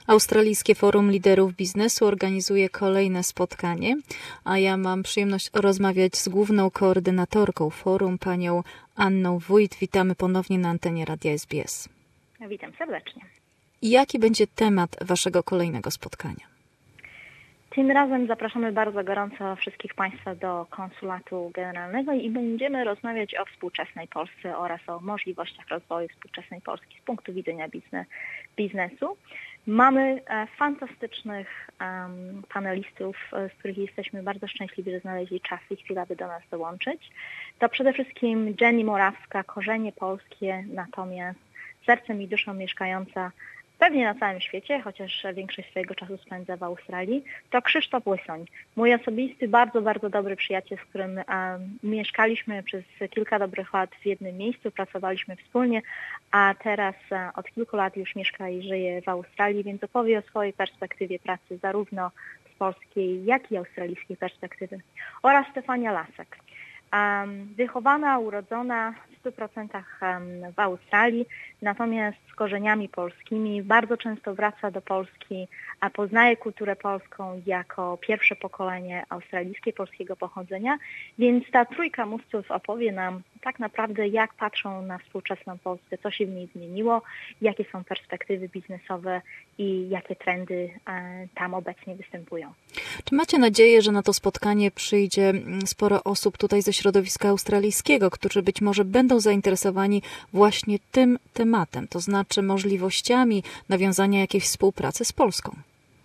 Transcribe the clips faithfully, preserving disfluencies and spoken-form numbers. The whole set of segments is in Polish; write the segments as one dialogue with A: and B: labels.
A: Australijskie Forum Liderów Biznesu organizuje kolejne spotkanie, a ja mam przyjemność rozmawiać z główną koordynatorką forum, panią Anną Wójt. Witamy ponownie na antenie Radia S B S.
B: Witam serdecznie.
A: I jaki będzie temat waszego kolejnego spotkania?
B: Tym razem zapraszamy bardzo gorąco wszystkich Państwa do Konsulatu Generalnego i będziemy rozmawiać o współczesnej Polsce oraz o możliwościach rozwoju współczesnej Polski z punktu widzenia biznes, biznesu. Mamy e, fantastycznych um, panelistów, z których jesteśmy bardzo szczęśliwi, że znaleźli czas i chwilę, aby do nas dołączyć. To przede wszystkim Jenny Morawska, korzenie polskie, natomiast sercem i duszą mieszkająca pewnie na całym świecie, chociaż większość swojego czasu spędza w Australii, to Krzysztof Łysoń. Mój osobisty, bardzo, bardzo dobry przyjaciel, z którym um, mieszkaliśmy przez kilka dobrych lat w jednym miejscu, pracowaliśmy wspólnie, a teraz um, od kilku lat już mieszka i żyje w Australii, więc opowie o swojej perspektywie pracy, zarówno z polskiej, jak i australijskiej perspektywy. Oraz Stefania Lasek. Um, wychowana, urodzona w stu procentach um, w Australii, natomiast z korzeniami polskimi, bardzo często wraca do Polski, a poznaje kulturę polską jako pierwsze pokolenie australijskie, polskiego pochodzenia, więc ta trójka mówców opowie nam tak naprawdę, jak patrzą na współczesną Polskę, co się w niej zmieniło, jakie są perspektywy biznesowe i jakie trendy e, tam obecnie występują.
A: Czy macie nadzieję, że na to spotkanie przyjdzie sporo osób tutaj ze środowiska australijskiego, którzy być może będą zainteresowani właśnie tym tematem, to znaczy możliwościami nawiązania jakiejś współpracy z Polską?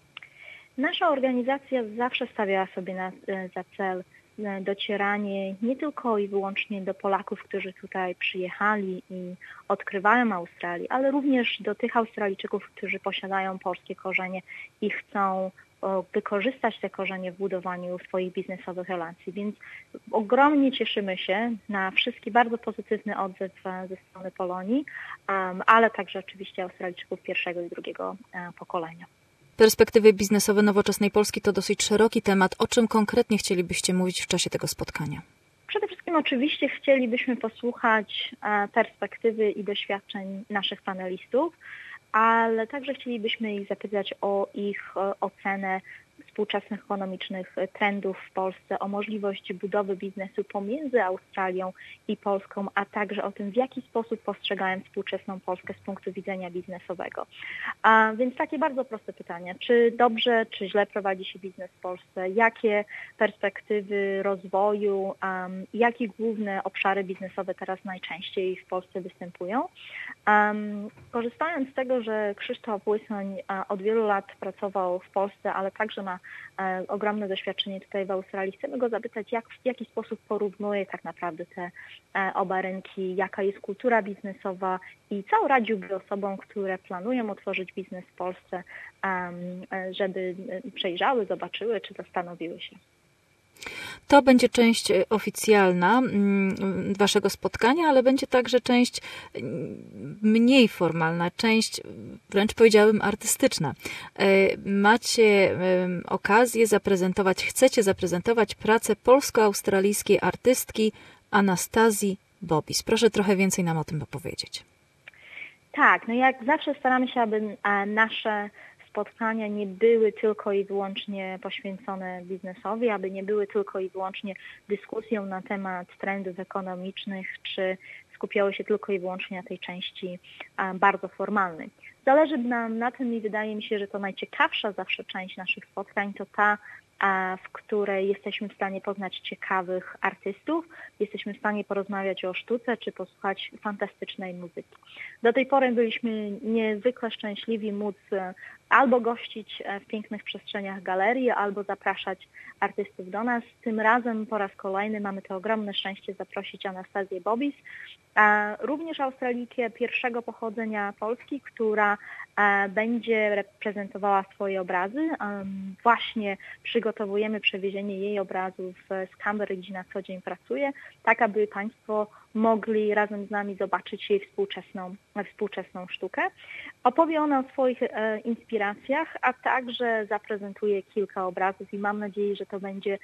B: Nasza organizacja zawsze stawiała sobie na, za cel docieranie nie tylko i wyłącznie do Polaków, którzy tutaj przyjechali i odkrywają Australię, ale również do tych Australijczyków, którzy posiadają polskie korzenie i chcą wykorzystać te korzenie w budowaniu swoich biznesowych relacji. Więc ogromnie cieszymy się na wszystki bardzo pozytywny odzew ze strony Polonii, ale także oczywiście Australijczyków pierwszego i drugiego pokolenia.
A: Perspektywy biznesowe nowoczesnej Polski to dosyć szeroki temat. O czym konkretnie chcielibyście mówić w czasie tego spotkania?
B: Przede wszystkim oczywiście chcielibyśmy posłuchać perspektywy i doświadczeń naszych panelistów, ale także chcielibyśmy ich zapytać o ich ocenę współczesnych ekonomicznych trendów w Polsce, o możliwość budowy biznesu pomiędzy Australią i Polską, a także o tym, w jaki sposób postrzegają współczesną Polskę z punktu widzenia biznesowego. A więc takie bardzo proste pytania. Czy dobrze, czy źle prowadzi się biznes w Polsce? Jakie perspektywy rozwoju, um, jakie główne obszary biznesowe teraz najczęściej w Polsce występują? Um, korzystając z tego, że Krzysztof Łysoń od wielu lat pracował w Polsce, ale także ma e, ogromne doświadczenie tutaj w Australii, chcemy go zapytać, jak, w jaki sposób porównuje tak naprawdę te e, oba rynki, jaka jest kultura biznesowa i co radziłby osobom, które planują otworzyć biznes w Polsce, um, żeby przejrzały, zobaczyły, czy zastanowiły się.
A: To będzie część oficjalna waszego spotkania, ale będzie także część mniej formalna, część wręcz powiedziałabym artystyczna. Macie okazję zaprezentować, chcecie zaprezentować pracę polsko-australijskiej artystki Anastazji Bobis. Proszę trochę więcej nam o tym opowiedzieć.
B: Tak, no jak zawsze staramy się, aby nasze spotkania nie były tylko i wyłącznie poświęcone biznesowi, aby nie były tylko i wyłącznie dyskusją na temat trendów ekonomicznych, czy skupiały się tylko i wyłącznie na tej części bardzo formalnej. Zależy nam na tym i wydaje mi się, że to najciekawsza zawsze część naszych spotkań to ta, w której jesteśmy w stanie poznać ciekawych artystów, jesteśmy w stanie porozmawiać o sztuce czy posłuchać fantastycznej muzyki. Do tej pory byliśmy niezwykle szczęśliwi móc albo gościć w pięknych przestrzeniach galerii, albo zapraszać artystów do nas. Tym razem po raz kolejny mamy to ogromne szczęście zaprosić Anastazję Bobis, również Australijkę pierwszego pochodzenia Polski, która będzie reprezentowała swoje obrazy. Właśnie przygotowujemy przewiezienie jej obrazów z Canberry, gdzie na co dzień pracuje, tak aby Państwo mogli razem z nami zobaczyć jej współczesną, współczesną sztukę. Opowie ona o swoich e, inspiracjach, a także zaprezentuje kilka obrazów i mam nadzieję, że to będzie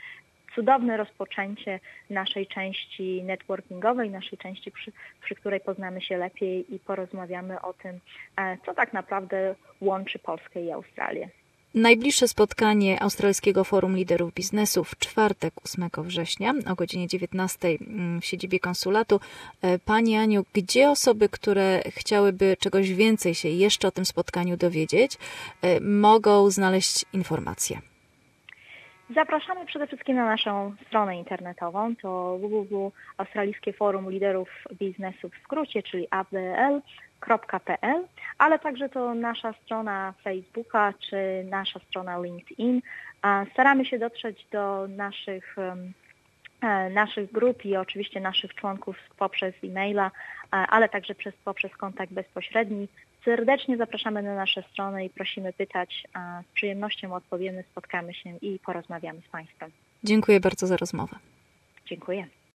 B: cudowne rozpoczęcie naszej części networkingowej, naszej części, przy, przy której poznamy się lepiej i porozmawiamy o tym, co tak naprawdę łączy Polskę i Australię.
A: Najbliższe spotkanie Australijskiego Forum Liderów Biznesu w czwartek, ósmego września o godzinie dziewiętnastej w siedzibie konsulatu. Pani Aniu, gdzie osoby, które chciałyby czegoś więcej się jeszcze o tym spotkaniu dowiedzieć, mogą znaleźć informacje?
B: Zapraszamy przede wszystkim na naszą stronę internetową, to w w w kropka Australijskie Forum Liderów Biznesu w skrócie, czyli a b l kropka p l, ale także to nasza strona Facebooka czy nasza strona LinkedIn. Staramy się dotrzeć do naszych, naszych grup i oczywiście naszych członków poprzez e-maila, ale także przez, poprzez kontakt bezpośredni. Serdecznie zapraszamy na nasze strony i prosimy pytać. Z przyjemnością odpowiemy, spotkamy się i porozmawiamy z Państwem.
A: Dziękuję bardzo za rozmowę.
B: Dziękuję.